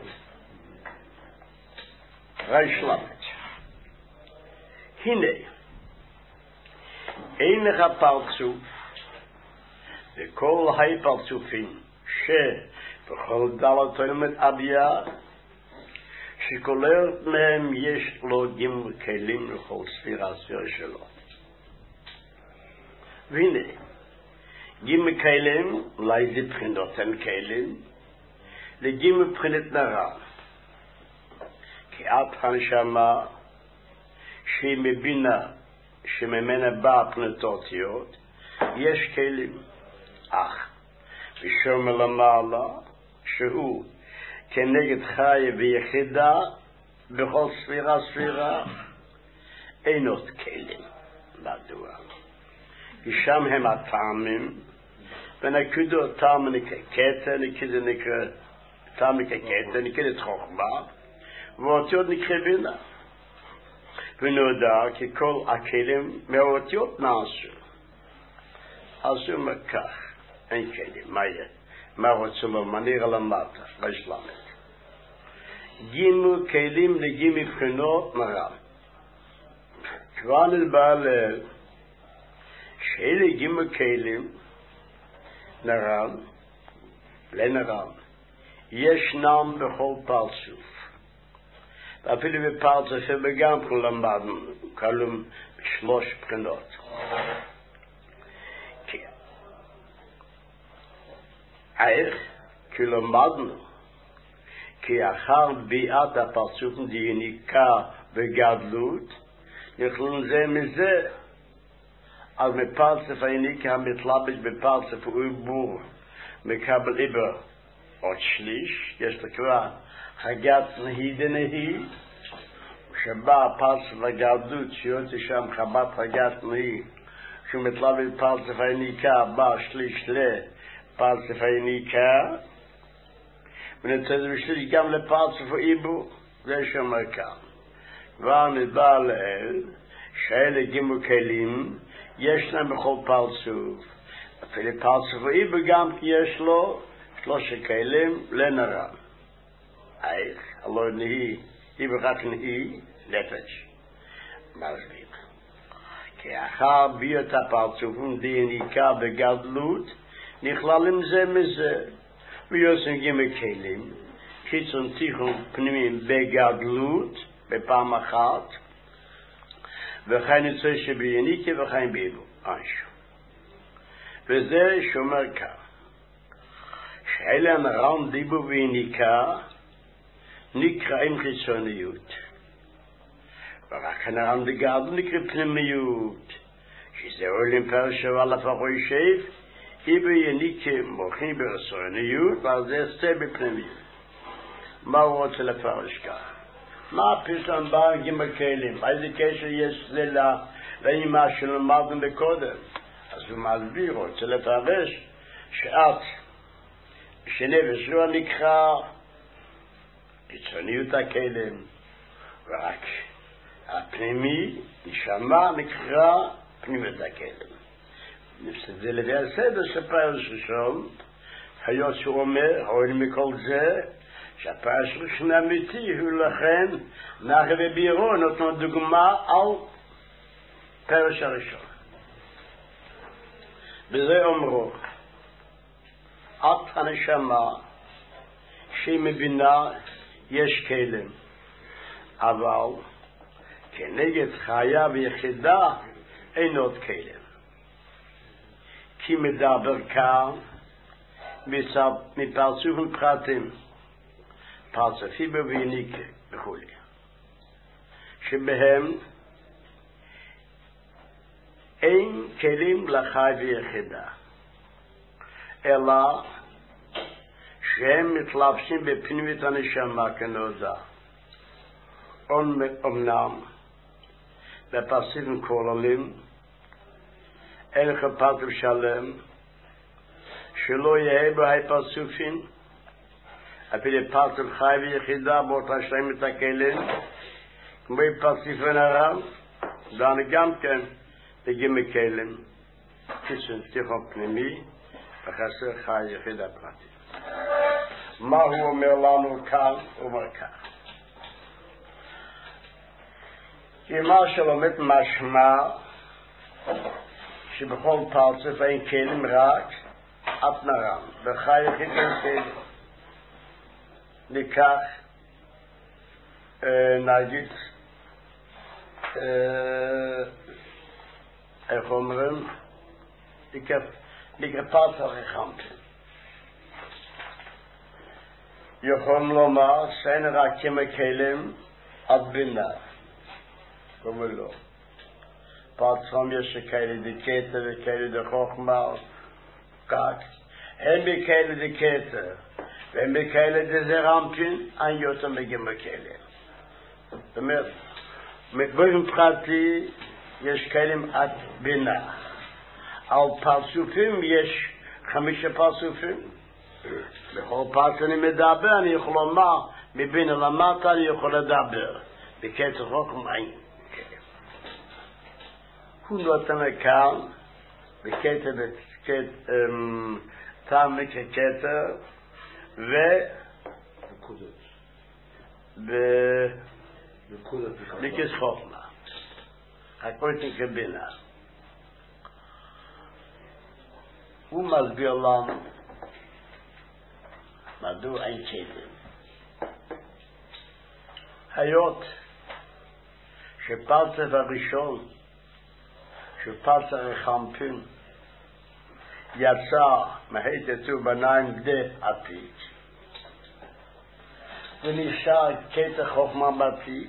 ריש למד. הנה, אין לך פרצוף, וכל הפרצופים שבכל דלת תלמד אביה, שכולל מהם יש לו גימל כלים לכל ספירה שלו. והנה, גימל כלים, אולי זה בחינות אין כלים, לגימל בחינת נראה. כי את הנשמה שהיא מבינה שממנה באה פנטוציות, יש כלים. אך, ושומר למעלה, שהוא כנגד חי ויחידה בכל ספירה אין עוד כלים. מדוע? כי שם הם הטעמים ונקודו טעם נקטה נקרא טעם נקטה נקראת חוכמה ואותיות נקרא בינה ונודע כי כל הכלים מהאותיות נעשו עשו מכך אין כלים. מה יהיה? מה רוצים במניר למטה ריש למד גימו כלים לגימי בחינות נרם. כבר נדבר לב שאלה גימו כלים נרם לנרם ישנם בכל פרצוף ואפילו בפרצוף שבגם כל למדנו כלום בשלוש בחינות. איך? כי למדנו כי אחר ביאת הפרצופים יניקה וגדלות נכלול זה מזה אז מפרצוף היניקה המתלבש בפרצוף ועיבור מקבל איבר עוד שליש. יש לקרוא חגת נהי דנהי שבה הפרצוף הגדלות שיוצא שם חבת חגת נהי שמתלבש בפרצוף היניקה בא שליש לפרצוף היניקה ונצא זה בשליש גם לפרצוף ועיבור. זה שאומר כאן כבר נדבר לאל שאלה גימו כלים יש להם בכל פרצוף אפילו פרצוף ועיבור גם כי יש לו שלושה כלים לנרם. איך? הלא נהי עיבור רק נהי נפש. מסביר כי אחר ביות הפרצופים דיניקה בגדלות נכללים זה מזה ויוסם גימי כלים חיצון תיכון פנימיים בגדלות בפעם אחת וכן יצא שביניקה וכן ביבו אנשו. וזה שומר כאן שאלה הנרם דיבו ויניקה נקראים חיצוניות ורק כנראה דגרדו נקרא פנימיות, שזה עולים פרשה ועל הפחוי שייף, איבו יניקה מוחים ברסוניות, ועל זה עשה בפנימיות. מה הוא רוצה לפרש כך? מה פתאום בא גימל כלים? איזה קשר יש זה לאימה שלמדנו בקודם? אז הוא מסביר, רוצה לפרש, שאת, שנפש לא נקרא חיצוניות הכלים, ורק הפנימי, נשמה, נקרא פנימיות הכלים. זה לפי הסדר שפרש ראשון, היות שהוא אומר, הואיל מכל זה, שהפרש ראשון אמיתי הוא לכן נחי ובירו נותנו דוגמה על פרש הראשון. בזה אומרו, את הנשמה שהיא מבינה יש כלים, אבל כנגד חיה ויחידה אין עוד כלים. כי מדבר כאן מפרצופים פרטים, פרצופים ויניקה וכו', שבהם אין כלים לחי ויחידה, אלא שהם מתלבשים בפנימיות הנשמה כנודע. אמנם בפרצופים כוללים אין לך פרצוף שלם שלא יהיה בו הפרצופים, אפילו פרצוף חי ויחידה באותה שלם את הכלים, כמו פרצופים הרם, דענו גם כן לגימי כלים, חיצון תיכון פנימי וחסר חי יחידה פרטית. מה הוא אומר לנו כאן? הוא אומר כך, כי מה שלומד משמע שבכל פרצוף אין כלים רק את נרם, בחי יחיד אין כלים. ניקח, נגיד, איך אומרים? ניקח פרצוף רחמת. יכולים לומר שאין רק כמה כלים עד בינה. כמו לא. פרצום יש כאלה דקטה וכאלה דחוכמה, כך. הם בכאלה דקטה, והם בכאלה דזרמפין, אין יותר מגיעים בכאלה. זאת אומרת, באופן פרטי יש כלים עד בינה. על פרצופים יש 5 פרצופים. בכל פרצוף אני מדבר, אני יכול לומר, מבינה למטה אני יכול לדבר. בקטע חוכמה אין. הוא נותן כאן בקטע טעם כקטע בניקס חוכמה הכל תקבינה. הוא מסביר לנו מדוע אין כלים. היות שפרצוף הראשון שפרצוף רחמפין יצא מהיתתו בניים גדי עתיק ונשאר קטע חוכמה בעתיק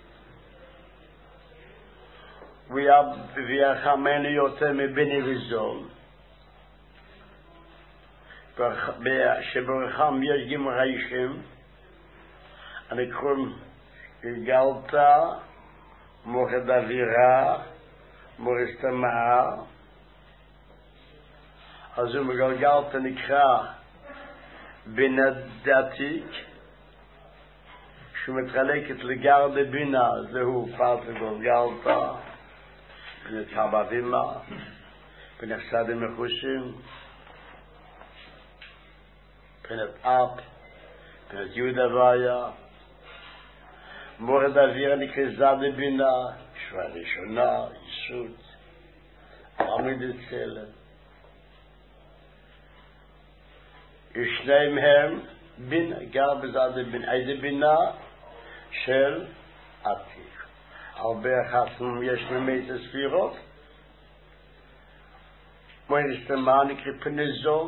ויחמנו יותר מביני וזול שברחם יש גימל ריישים הנקראים גלגלתא מוחד אווירה מוריס תמר. אז הוא מגלגלתא נקרא בינה דתיק שהוא מתחלקת לגרדה בינה, זהו פרט וגלגלתא בינת חבבימה בינת סדים מחושים בינת אפ בינת יהודה ויה. מורד אווירה נקרא זדה בינה שווה ראשונה, ישות, עמיד צלם. ושניהם הם בינה, גר בזדה בינה. איזה בינה? של עתיק. הרבה חסמים יש למייס ספירות. מוירס תמה נקרא פנזול.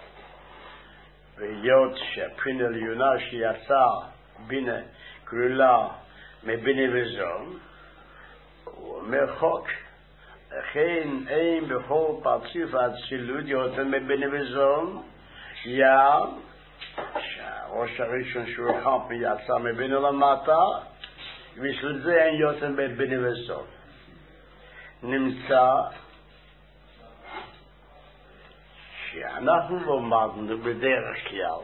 והיות שהפין עליונה שיצא בינה גלולה מבינה וזול, הוא אומר חוק, לכן אין בכל פרצוף האצילות יותר מבני וזון, שהראש הראשון שהוא חמפ יצא מבינו למטה, בשביל זה אין יותר מבני וזון. נמצא שאנחנו לומדנו בדרך כלל,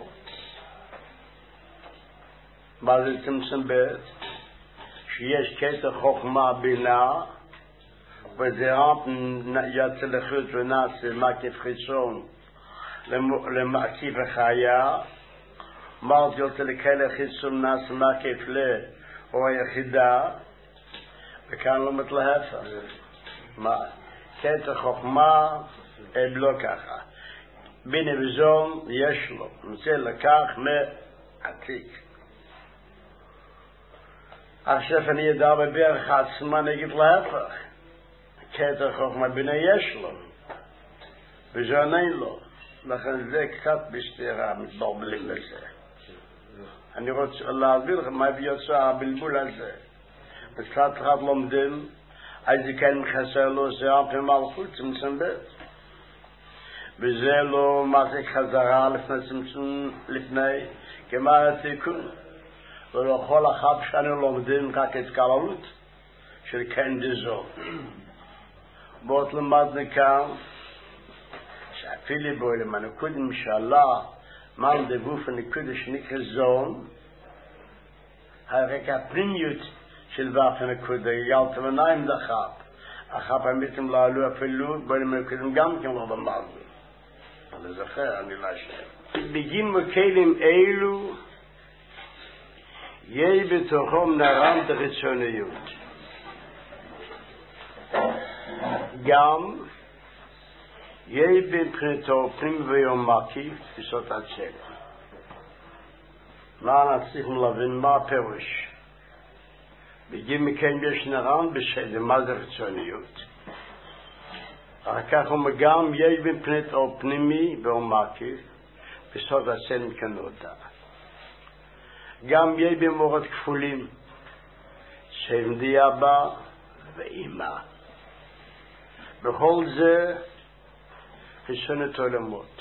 מה זה צמצם בית? שיש קטע חוכמה בינה, וזה רמפ יצא לחוץ ונעשה מקיף חיצון למקיף החיה, מרתי יוצא לכאלה חיצון נעשה מקיף או היחידה, וכאן לא מתלהפה. מה? קטע חוכמה לא ככה. בינה וזון יש לו, נוצא לקח מעתיק. עכשיו אני ידע בברך עצמה נגיד להפך. קטע חוכמה בינה יש לו, וזון אין לו. לכן זה קצת בסתירה מתבלבלים לזה. אני רוצה להסביר לכם מה יוצא הבלבול הזה. וקצת אחד לומדים, אז זה כן חסר לו זה על מלכות צמצום בית. וזה לא מה זה חזרה לפני צמצום, לפני גמר התיקון. ולא כל אחד שאנו לומדים רק התקללות של כן דזו. באות למדנו כאן, שאפילו בו למנקוד משאלה, מן דגוף הנקודה שנקרא זון, הרקע הפנימיות של ואף הנקודה, יגלת וניים דחף. אחר פעמיתם לא עלו אפילו, בו למנקודים גם כן לא למדנו. אני זוכר, אני לא אשאר. בגין וכלים אלו, יהיה בתוכם נרם דחיצוניות. גם יהיה בבחינתו פנים ויום מקיף בסוד הצלע. מה נצליח להבין מה הפירוש? בגין מכן יש נרם בסדר, מה זה חיצוניות? אחר כך הוא גם יהיה בבחינתו פנימי ויום מקיף בסוד הצלע מכנותה. גם יהיה במורות כפולים, שם דיאבה ואימה. בכל זה, חיסונת עולמות.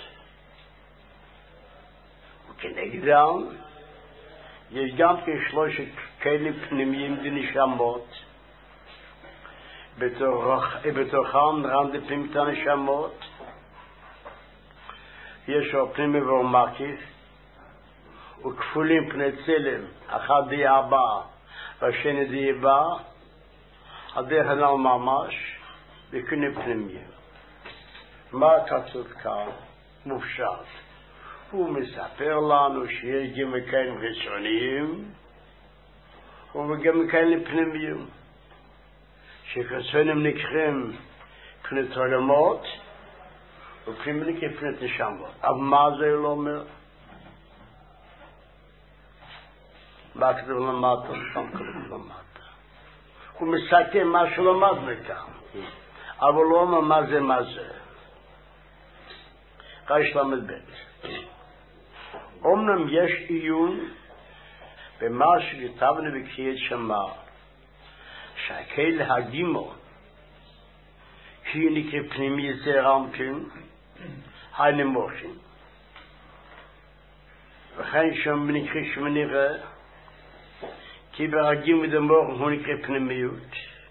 וכנגדם, יש גם כשלושת כלים פנימיים דנשמות, בתוכם רם דפים את הנשמות, יש לו פנימי ואומקיף, וכפולים פני צלם, אחד דיאבה והשני דיאבה, הדרך הנ"ל ממש, וכני פנימיים. מה כתוב כאן? מופשט. הוא מספר לנו שיש גם כאלה חיצוניים, וגם כאלה פנימיים. שחיצוניים נקראים פני עולמות, ופנימיים נקראים פני נשמות. אבל מה זה לא אומר? מה כתוב למטה? שם כתוב למטה. הוא מסכם מה שלמד מכאן. אבל לא אומר מה זה מה זה. ריש למד בית. אומנם יש עיון במה שכתבנו בקריאת שמע, שהקהל הגימו, שהיא נקרא פנימי זה רמפין, הנמוכים. וכן שם נקרא שמנראה, כי ברגים ודמור הוא נקרא פנימיות.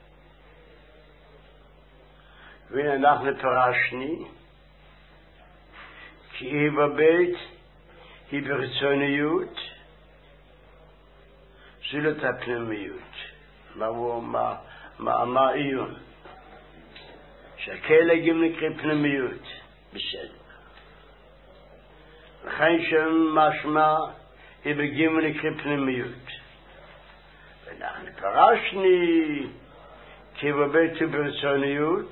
והנה אנחנו פרשני, כי היא בבית, היא ברצוניות, זולת הפנימיות. מה עיון? שהכאלה גם נקרא פנימיות, בסדר. לכן שם משמע, היא בגימו נקרא פנימיות. ואנחנו פרשני, כי בבית הוא ברצוניות,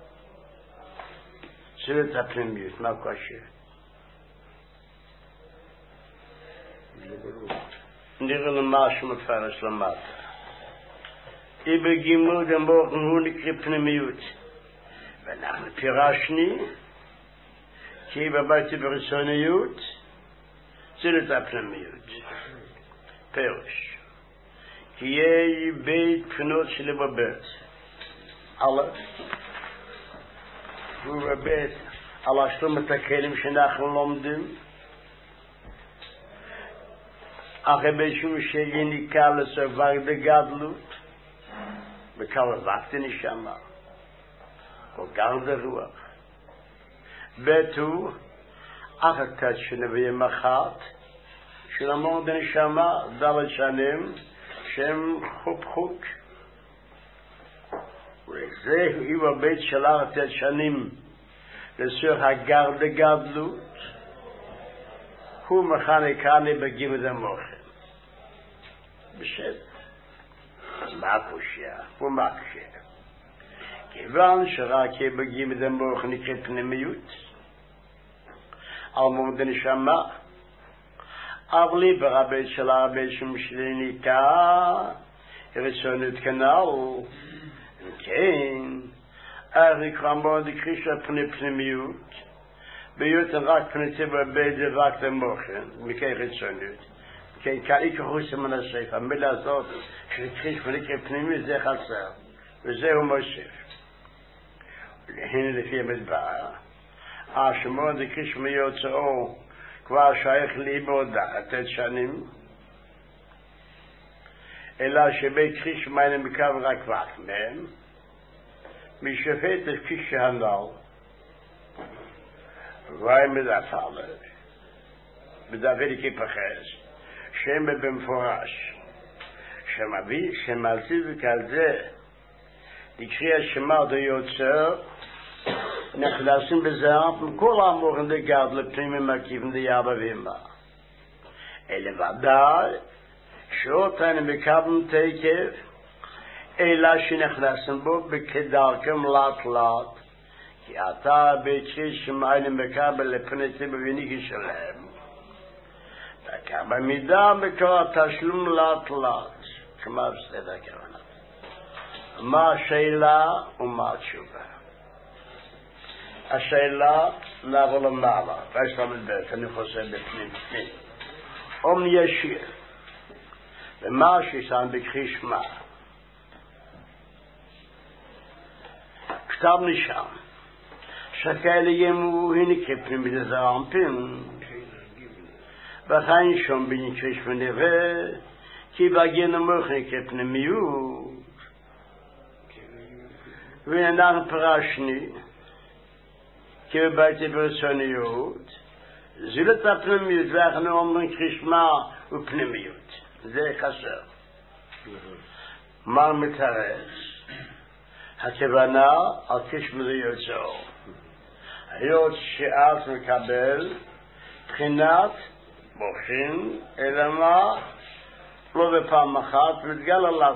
זולת הפנימיות. מה קשה? נראה למה שמפרש למטה. היא בגימו דמור הוא נקרא פנימיות. ואנחנו פירשני, כי בבית ברצוניות, זולת הפנימיות. פירוש. כי יהיה בית בחינות שלי בבית. ובית על השלמת הכלים שאנחנו לומדים, אחרי באיזשהו שיניקה לסבר דגדלות, וכמה וקטי נשמה, כל גר דרוח. ביתו, אחר כך שנביאים אחת, שלמור דנשמה דלת שנים, שהם חוק. וזה הוא הבית של ארתת שנים, לסור הגר דגדלות, הוא מכניקני בגימד המוחם. בסדר. מה קושיה? הוא מקשה. כיוון שרק בגימד המוחם נקרא פנימיות, על מורד נשמה, אבל ברבית של הרבית שמשליניקה, רצונות כנל, כן, נקרא מאוד קרישה פנימיות, ביותר רק פני טבע בית ורק למוחן, מכי רצונות. כן, כאי כחוס מן הספר, המילה הזאת, שקריש ונקרא פנימיות, זה חסר, וזהו מוסיף. הנה לפי המדבר, שמות קריש מיוצאו, כבר שייך ליבו דעת שנים, אלא שבית קריש מיינים בקו רק וק מהם, משפט את קריש הנל, ואי מדפלה, בדבר כפחס, שם במפורש, שמלציב כעל זה, לקריאה שמות היוצר, נכנסים בזהב מכל המורים דגד לפנימים מקיבים דיאבא ואמא. אלה ודאי שאותנו מקבלים תקף אלא שנכנסים בו בכדרכם לאט לאט כי אתה בקריש שמיינים מקבל לפני טבע וניגי שלהם וכמה מידה בכל התשלום לאט לאט כמה בסדר כוונה מה השאלה ומה התשובה השאלה נעבור למעלה, ויש למדברת, אני חושב בפנים. ישיר, ומה שיסן בקריש מה? כתב נשם, שכאלה ימו הנה כפנים בדזרעמפים, וכן שום בנקריש ונראה, כי בגין המוכן כפנימיות, ונען פרשני, כי בביתי ברצוניות, זולת הפנימיות, ואנחנו אומרים קרישמה ופנימיות. זה חסר. מה מתרץ? הכוונה על קרישמה זה יוצאו. היות שאת מקבל בחינת בוחין, אלא מה? לא בפעם אחת, מתגל עליו.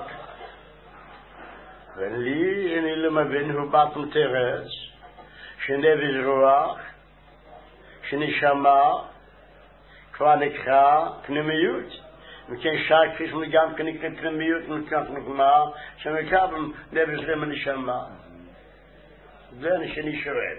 ולי, אני לא מבין, הוא באת מתרץ, שנפש רוח, שנשמה, כבר נקרא פנימיות. וכן שעה כפי שגם כן נקרא פנימיות, נקרא נגמר, שמקבל נפש ונשמה. זה שאני שואל.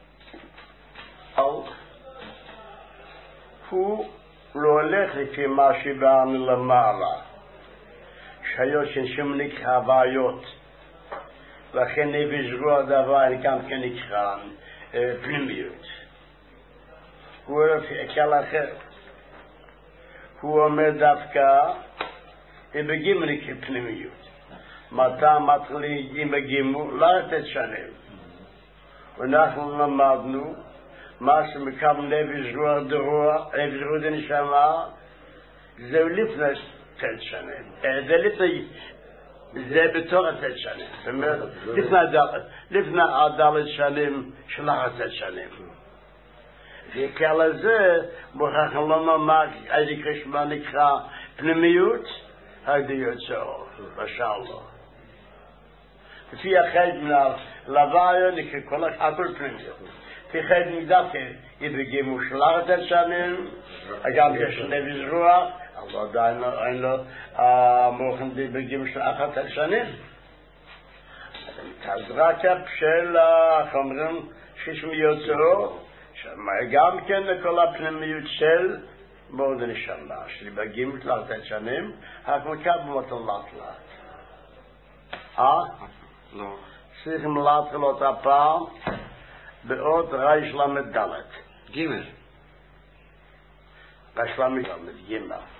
הוא לא הולך לפי מה שבאנו למעלה, שהיות ששם נקרא הוויות, לכן נפש רוח דבר גם כן נקרא פנימיות. הוא הולך כל אחר. הוא אומר דווקא בגימל נקרא פנימיות. מתי מתחילים בגימל? לא לתת שנים. ואנחנו למדנו מה שמקבל נפש רוח דרוח, נפש רוח דנשמה, זה לפני תת שנים. זה לפני זה בתור התת שנים. זאת אומרת, לפני הדלת שנים של התת שנים. וכאלה הזה, מוכרחים לומר מה איזה קרישמה נקרא פנימיות, הייתי יוצאו, בשאלו. לפי החד מן הלוויה נקרא כל הכל פנימיות. לפי חד מדווקא, יבגימו של התת שנים, גם יש נפש רוח, אבל עדיין אין לו מוכן בגימו של התת שנים. אז רק של החומרים ששם יוצאו, גם כן לכל הפנימיות של מאוד נשמה, שבגימו של התת שנים, רק מקבל אותו לאט לאט. לא. צריכים להתחיל אותה פעם בעוד ריש למד ד' גימל. ריש למד ג'